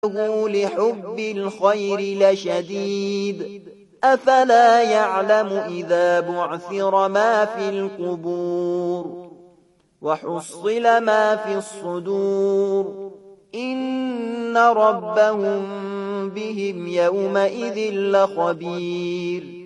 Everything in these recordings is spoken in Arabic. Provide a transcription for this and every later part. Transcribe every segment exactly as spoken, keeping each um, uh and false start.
إنه لحب الخير لشديد أفلا يعلم إذا بعثر ما في القبور وحصل ما في الصدور إن ربهم بهم يومئذ لخبير.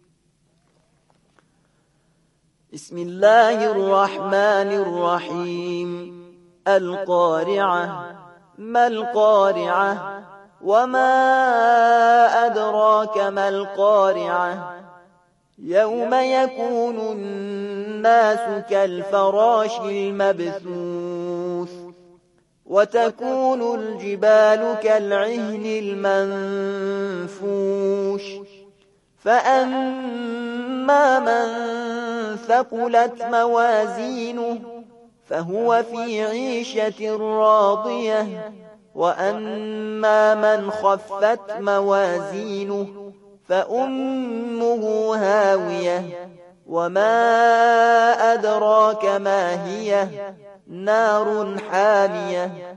بسم الله الرحمن الرحيم. القارعة. ما القارعة؟ وما أدراك ما القارعة؟ يوم يكون الناس كالفراش المبثوث وتكون الجبال كالعهن المنفوش فأما من ثقلت موازينه فهو في عيشة راضية وأما من خفت موازينه فأمه هاوية وما أدراك ما هي نار حامية.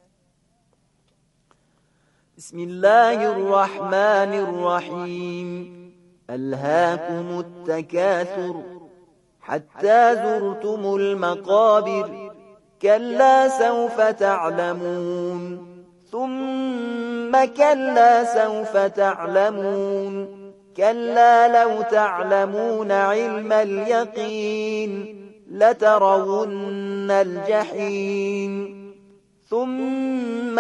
بسم الله الرحمن الرحيم. ألهاكم التكاثر حتى زرتم المقابر كلا سوف تعلمون ثم كلا سوف تعلمون كلا لو تعلمون علم اليقين لترون الجحيم ثم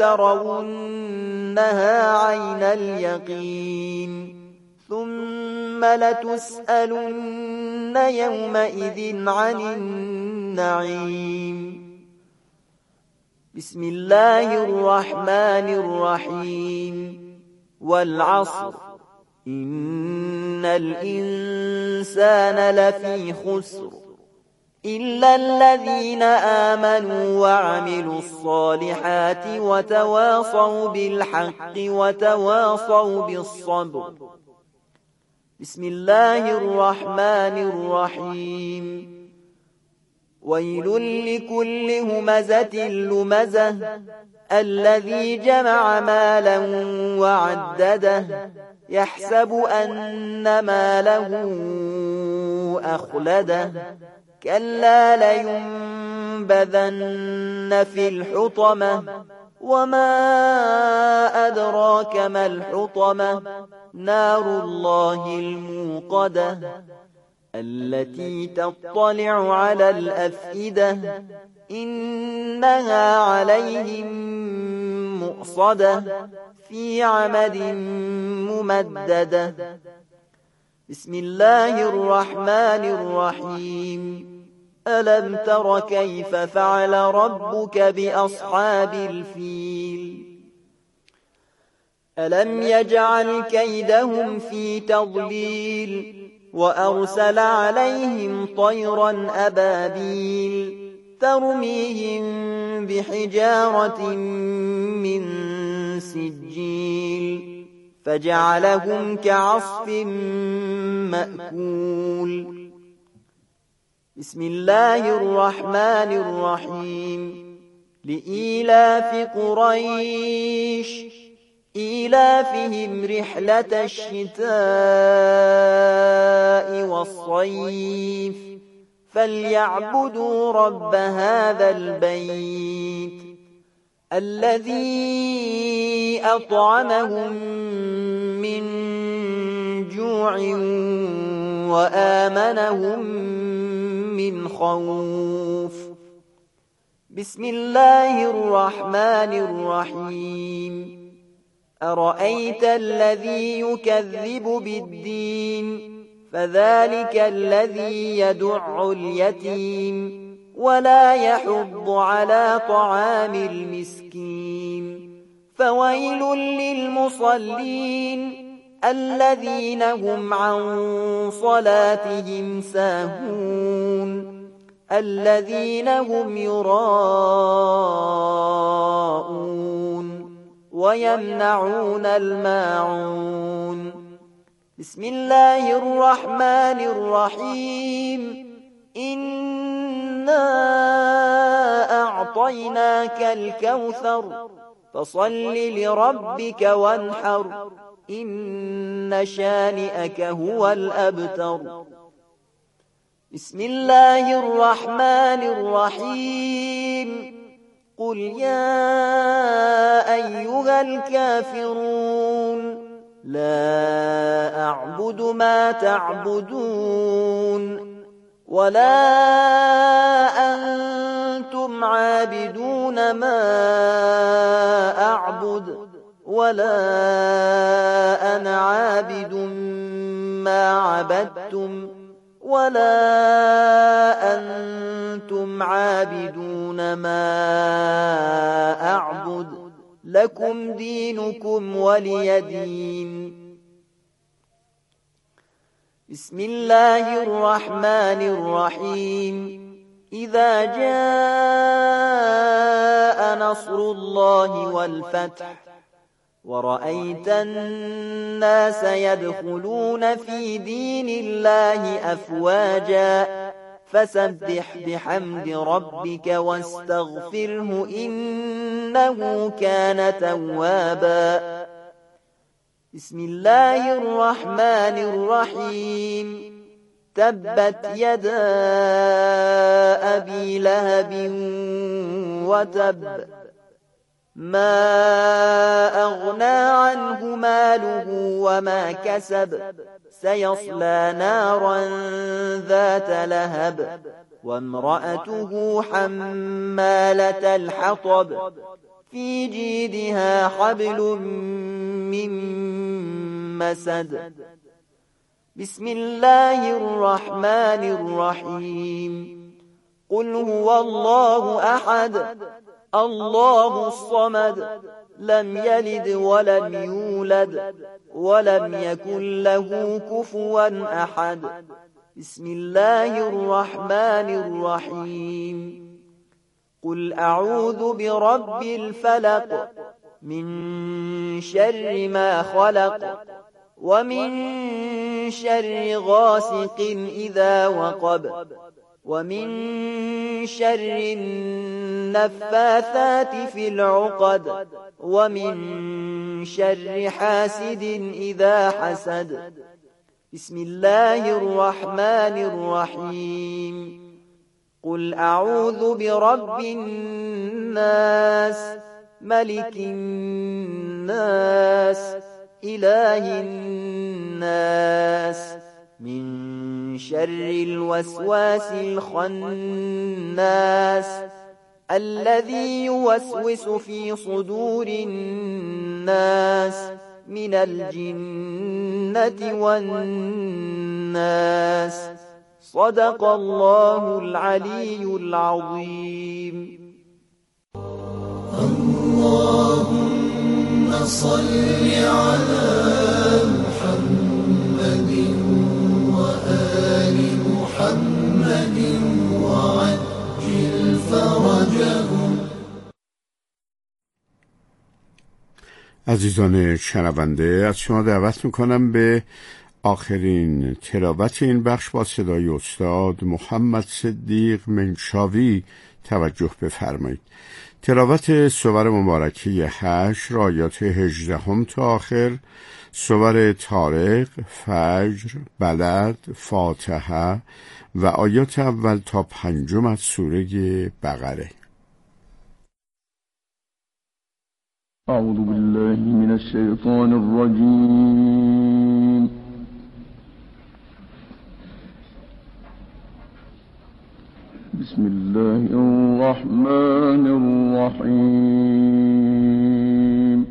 لترونها عين اليقين ثم لتسألن يومئذ عن النعيم. بسم الله الرحمن الرحيم. والعصر إن الإنسان لفي خسر إلا الذين آمنوا وعملوا الصالحات وتواصوا بالحق وتواصوا بالصبر. بسم الله الرحمن الرحيم. ويل لكل همزة لمزة الذي جمع مالا وعدده يحسب أن ماله أخلده كلا لينبذن في الحطمة وما أدراك ما الحطمة نار الله الموقدة التي تطلع على الأفئدة إنها عليهم مؤصدة في عمد ممددة. بسم الله الرحمن الرحيم. ألم تر كيف فعل ربك بأصحاب الفيل ألم يجعل كيدهم في تضليل وأرسل عليهم طيرا أبابيل ترميهم بحجارة من سجيل فجعلهم كعصف مأكول. بسم الله الرحمن الرحيم. لإيلاف قريش إيلافهم رحلة الشتاء والصيف فليعبدوا رب هذا البيت الذي أطعمهم من جوع وآمنهم من خوف. بسم الله الرحمن الرحيم. أرأيت الذي يكذب بالدين فذلك الذي يدع اليتيم ولا يحض على طعام المسكين فويل للمصلين الذين هم عن صلاتهم ساهون الذين هم يراءون ويمنعون الماعون. بسم الله الرحمن الرحيم. إنا أعطيناك الكوثر فصل لربك وانحر إن شانئك هو الأبتر. بسم الله الرحمن الرحيم. قل يا أيها الكافرون لا أعبد ما تعبدون ولا أنتم عابدون ما أعبد ولا أنا عابد ما عبدتم ولا أنتم عابدون ما أعبد لكم دينكم ولي دين. بسم الله الرحمن الرحيم. إذا جاء نصر الله والفتح ورأيت الناس يدخلون في دين الله أفواجا فسبح بحمد ربك واستغفره إنه كان توابا. بسم الله الرحمن الرحيم. تبت يدا أبي لهب وتب ما أغنى عنه ماله وما كسب سيصلى نارا ذات لهب وامرأته حمالة الحطب في جيدها حبل من مسد. بسم الله الرحمن الرحيم. قل هو الله أحد الله الصمد لم يلد ولم يولد ولم يكن له كفوا أحد. بسم الله الرحمن الرحيم. قل أعوذ برب الفلق من شر ما خلق ومن شر غاسق إذا وقب ومن شر النفاثات في العقد ومن شر حاسد إذا حسد. بسم الله الرحمن الرحيم. قل أعوذ برب الناس ملك الناس إله الناس من شر الوسواس الخناس الذي يوسوس في صدور الناس من الجنة والناس. صدق الله العلي العظيم. اللهم صل على محمد وآل محمد وعجل فرجهم. عزیزان شنونده، از شما دعوت میکنم به آخرین تلاوت این بخش با صدای استاد محمد صدیق منشاوی توجه بفرمایید. تلاوت سور مبارکه هشت را آیات هجدهم تا آخر، سور طارق، فجر، بلد، فاتحه و آیات اول تا پنجم از سوره بقره. اعوذ بالله من الشیطان الرجیم. بسم الله الرحمن الرحیم.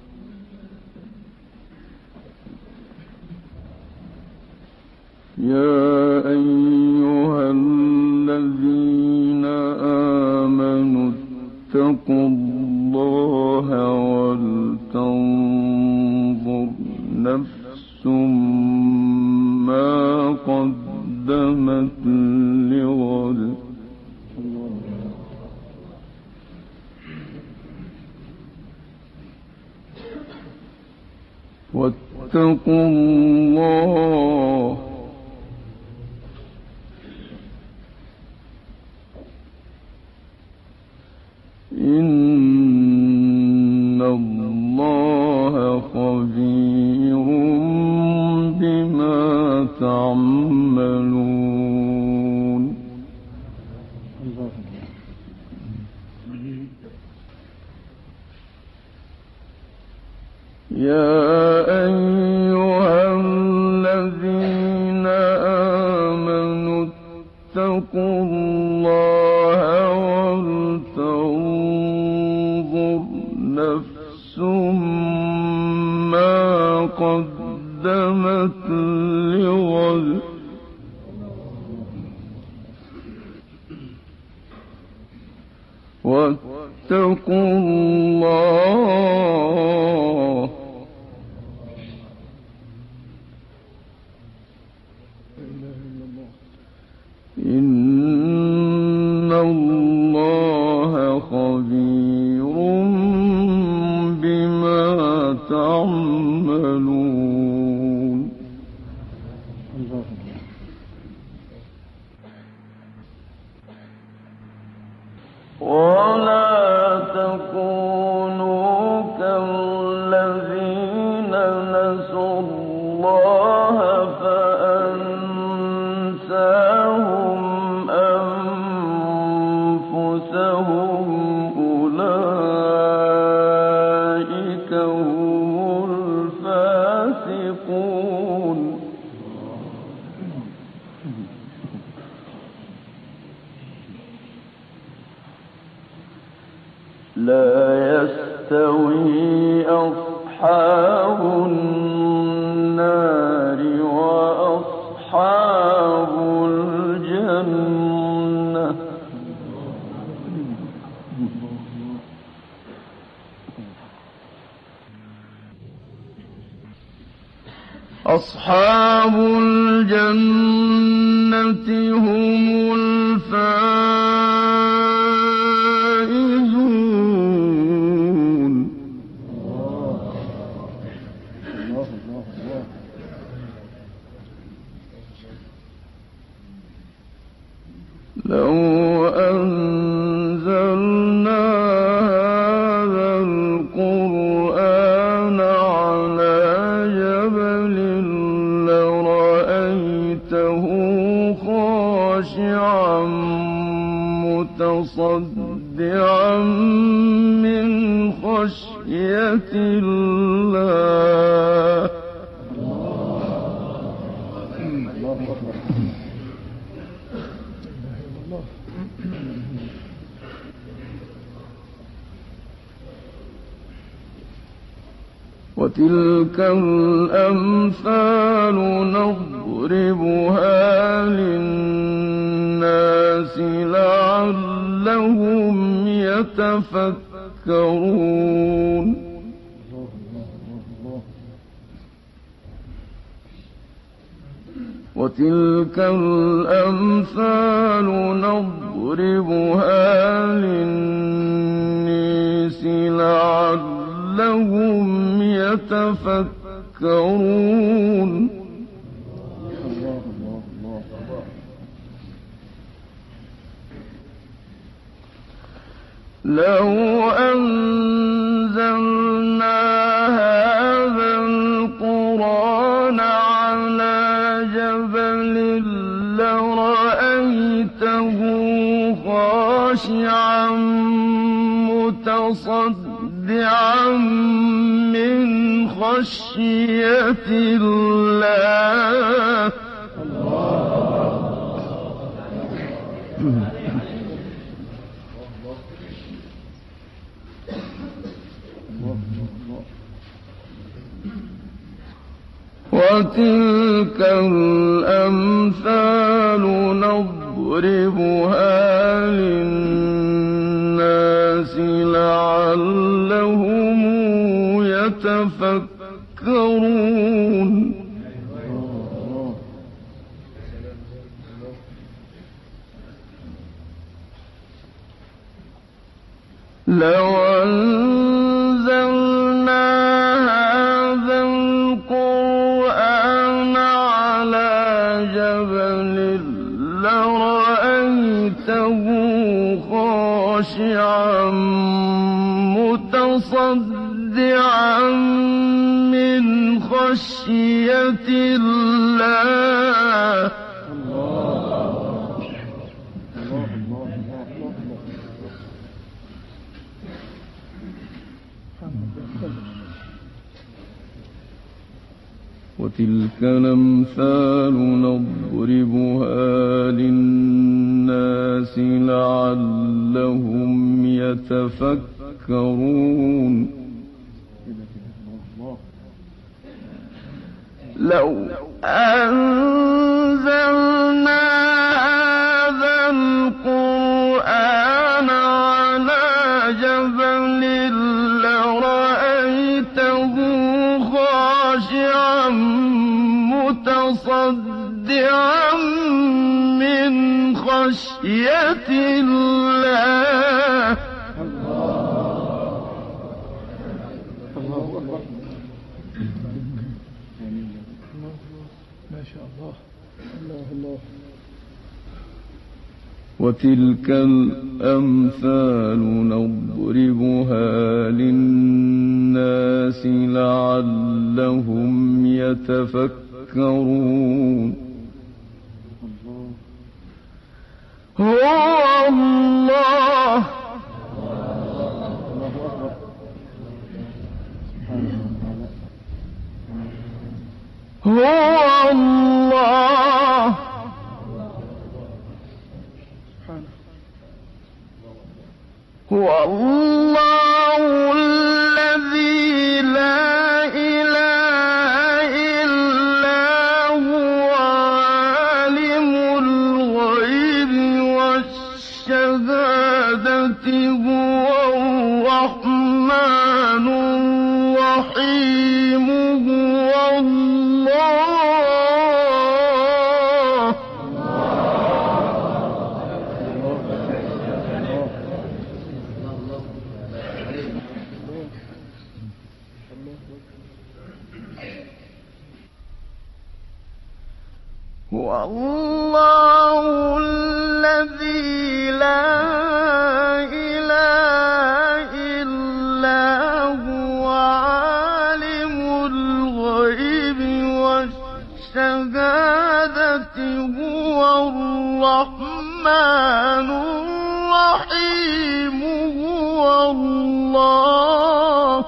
يا أيها الذين آمنوا اتقوا الله ولتنظر نفس ما قدمت لغد واتقوا الله إن الله خبير بما تعملون. يا أيها الذين آمنوا اتقوا الله ولتنظر نفس ما قدمت لغد واتقوا الله إن الله خبير بما تعملون. ولا تكونوا كالذين نسوا الله فأنساهم أنفسهم أولئك هم الفاسقون. لا يستوي أصحاب النار وأصحاب الجنة أصحاب الجنة هم الفائزون. لو أنزلنا هذا القرآن على جبل لرأيته خاشعا متصدعا من خشية الله. وتلك الأمثال نضربها للناس لعلهم يتفكرون. وتلك الأمثال نضربها للناس لعلهم يتفكرون. لو أنزلنا هذا القرآن على جبل لرأيته خاشعا متصدعا من خشية الله. وتلك الأمثال نضربها للناس لعلهم يتفكرون. لو أنزلنا هذا القرآن على جبل لرأيته خاشعا متصدعا خشية الله. وتلك الأمثال نضربها للناس لعلهم يتفكرون. لو أنزلنا هذا القرآن على جبل لرأيته خاشعا متصدعا من خشية الله. وتلك الأمثال نضربها للناس لعلهم يتفكرون. هو الله هو الله هو الله الذي لا إله إلا هو عالم الغيب والشهادة هو الرحمن الرحيم هو الله. هو الله الذي لا إله إلا هو عالم الغيب والشهادة هو الرحمن الرحيم هو الله.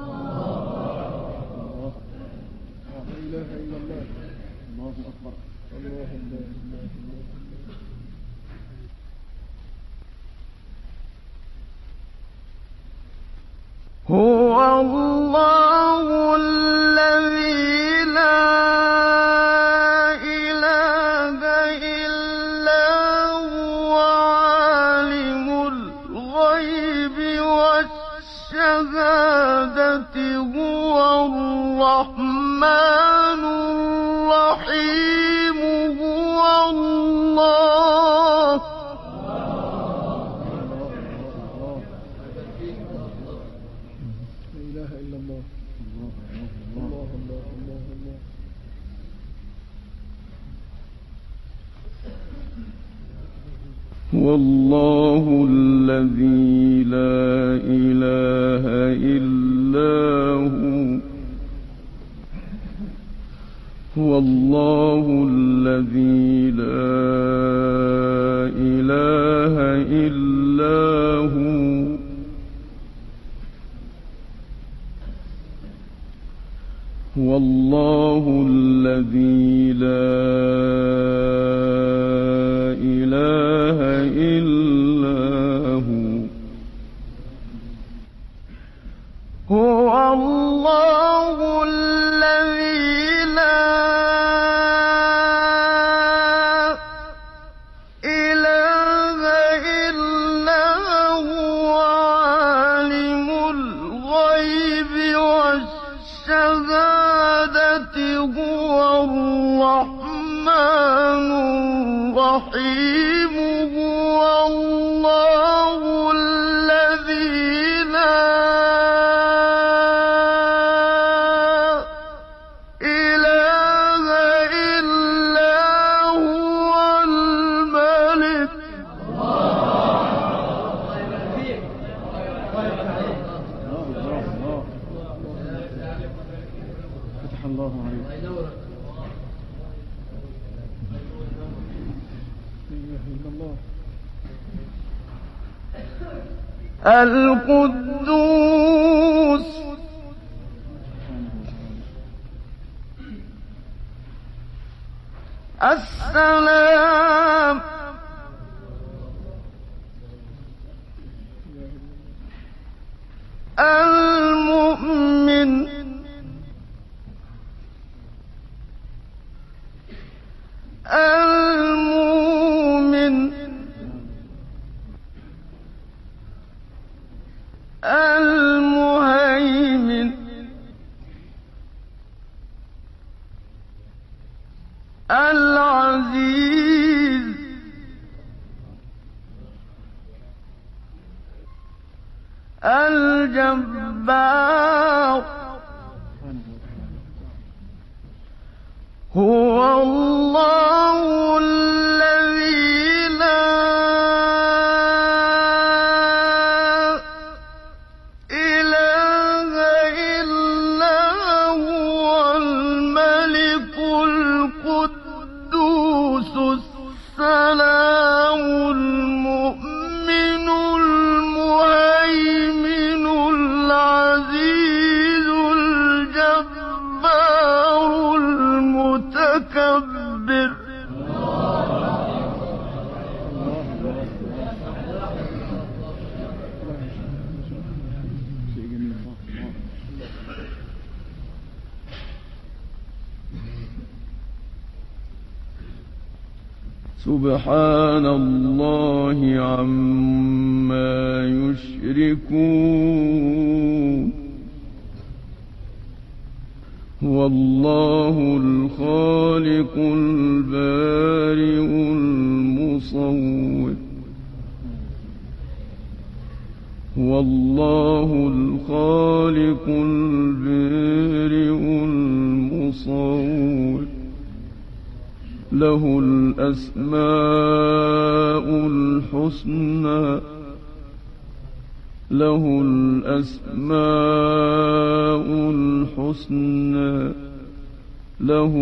هو الله الذي لا إله إلا هو عالم الغيب والشهادة هو الرحمن الرحيم هو الله. والله الذي لا إله إلا هو هو الله الذي لا إله إلا هو هو الله الذي لا إله إلا هو هو الله الذي لا إله إلا هو عالم الغيب والشهادة هو الرحمن الرحيم هو الله الذي لا إله إلا هو الملك. فتح الله عليك. القدوس السلام المؤمن المؤمن المهيمن العزيز الجبار هو الله الذي لا إله إلا هو الملك القدوس السلام المؤمن المهيمن العزيز الجبار المتكبر سبحان الله عما يشركون هو الله الخالق البارئ المصور هو الله الخالق البارئ المصور له الأسماء الحسنى له الأسماء الحسنى له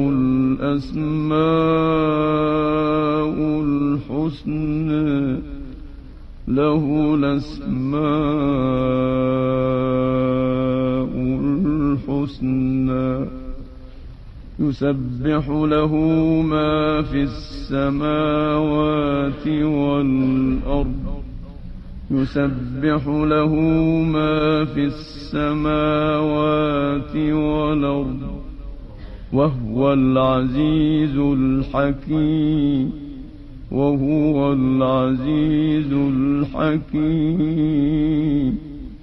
الأسماء الحسنى له الأسماء الحسنى يسبح له ما في السماوات والأرض يسبح له ما في السماوات والأرض وهو العزيز الحكيم وهو العزيز الحكيم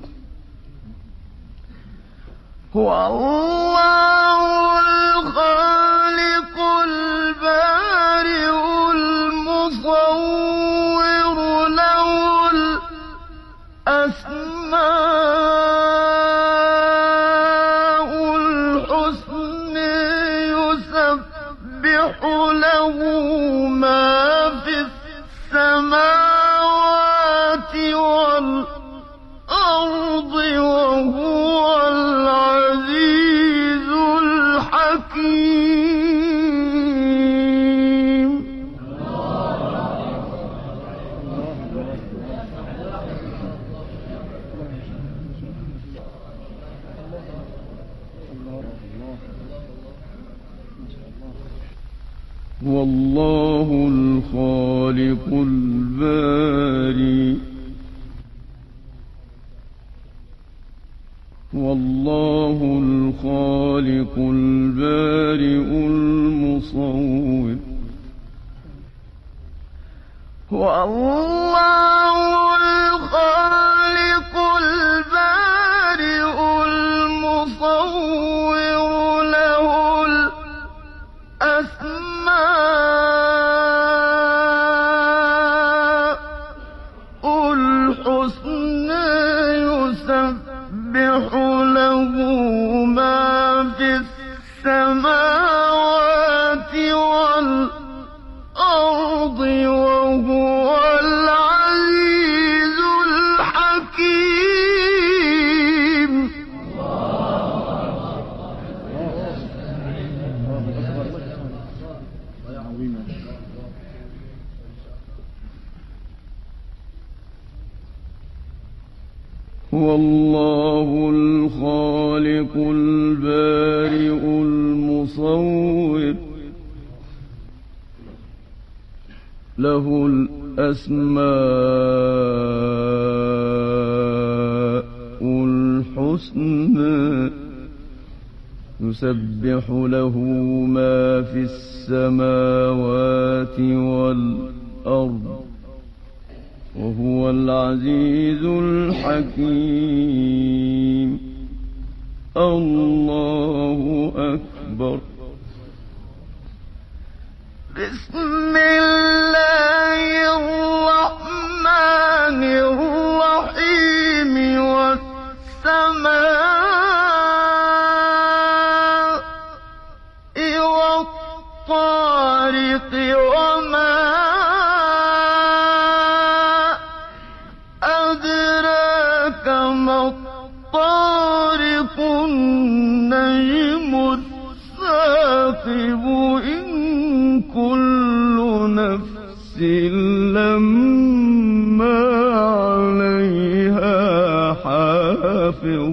هو الله الخالق البارئ المصور له الأسماء الحسنى يسبح له ما في السماوات والأرض وهو العزيز الحكيم والله الخالق البارئ والله الخالق البارئ المصور والله الخالق البارئ المصور له الأسماء الحسنى يسبح له ما في السماوات والأرض وهو العزيز الحكيم هو الله الخالق البارئ المصور له الأسماء الحسنى يسبح له ما في السماوات والأرض وهو العزيز الحكيم. الله أكبر. بسم الله الرحمن الرحيم. والسماء والطارق وما أدراك ما الطارق النجم الثاقب إن كل نفس لما عليها حافظ.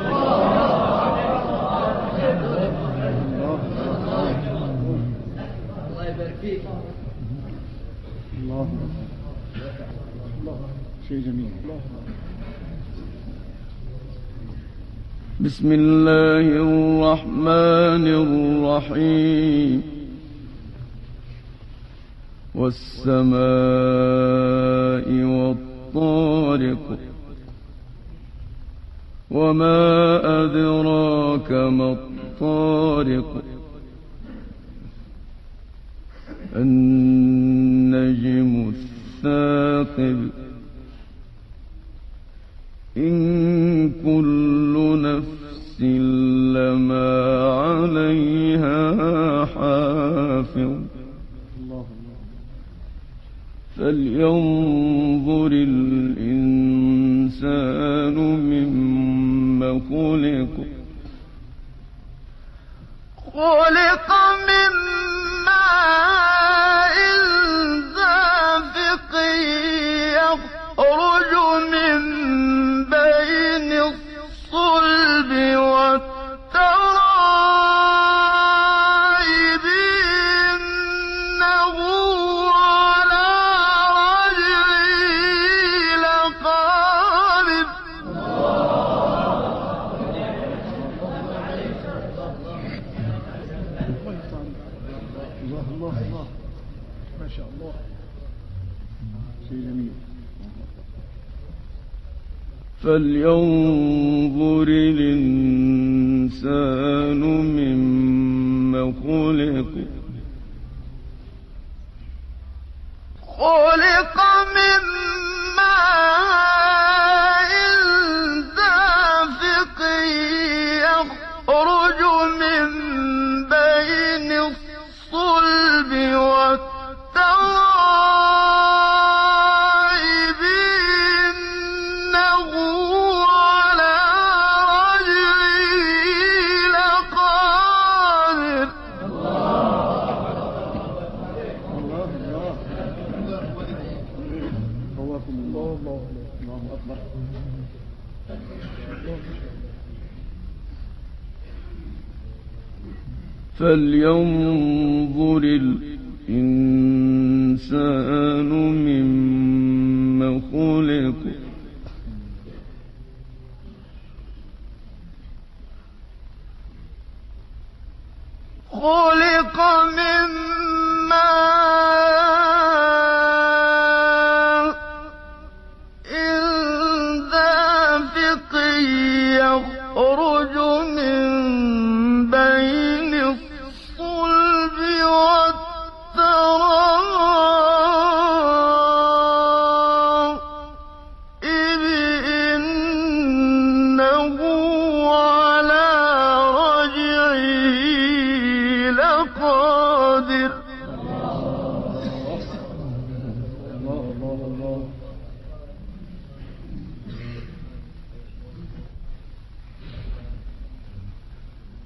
الله يبارك فيك. الله شيء جميل. بسم الله الرحمن الرحيم. والسماء والطارق وما أدراك ما الطارق النجم الثاقب إن كل نفس لما عليها حافظ. فلينظر الإنسان مما خلق. خلق من ماء دافق يخرج من بين الصلب والترائب إنه على رجعه لقادر. الله الله الله ما شاء الله شيء جميل. فلينظر الإنسان مما خلق. خلق من ماء دافق يخرج من بين الصلب والترائب إنه على رجعه لقادر. الله الله قواكم الله. الله الله أكبر. فلينظر الإنسان مما خلق. خلق من